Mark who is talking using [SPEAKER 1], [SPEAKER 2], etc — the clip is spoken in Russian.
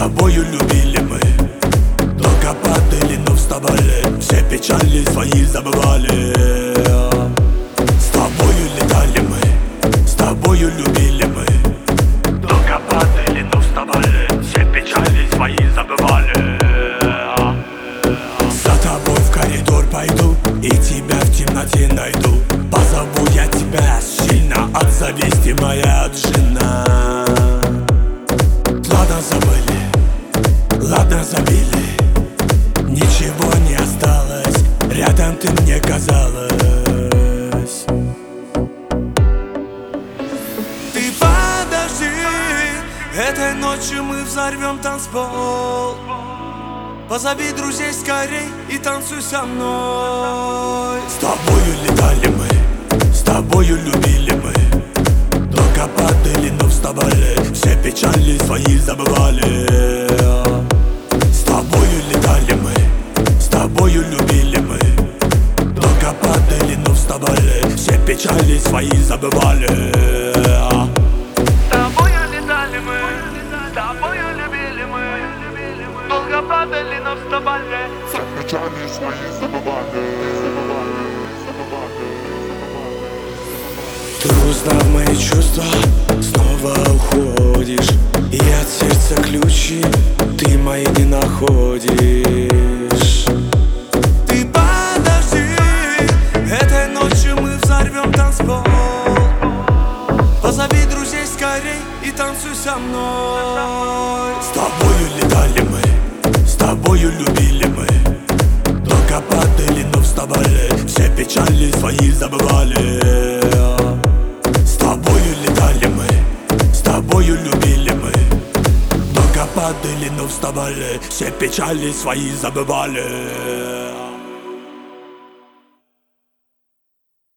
[SPEAKER 1] тобою любили мы, только падали, но вставали, все печали свои забывали. С тобою летали мы, с тобою любили мы, только падали, но вставали, все печали свои забывали. За тобой в коридор пойду и тебя в темноте найду. Позову я тебя сильно, отзовись, моя жена. Ладно, забыли, ладно, забили, ничего не осталось, рядом ты мне казалась.
[SPEAKER 2] Ты подожди, этой ночью мы взорвем танцпол. Позови друзей скорей и танцуй со мной.
[SPEAKER 1] С тобою летали мы, с тобою любили мы, только падали, но вставали, все печали свои забывали. С тобою летали мы, с тобою любили мы, только падали, но вставали, все печали свои забывали.
[SPEAKER 2] С тобою летали мы, с тобою любили мы, долго падали, но вставали,
[SPEAKER 3] все печали свои забывали.
[SPEAKER 1] Ты, узнав мои чувства, снова уходишь, и от сердца ключи ты мои не находишь.
[SPEAKER 2] Ты подожди, этой ночью мы взорвем танцпол. Позови друзей скорей и танцуй со мной.
[SPEAKER 1] С тобою летали мы, с тобою любили мы, только падали, но вставали, все печали свои забывали. С тобою летали мы, с тобою любили мы, только падали, но вставали, все печали свои забывали.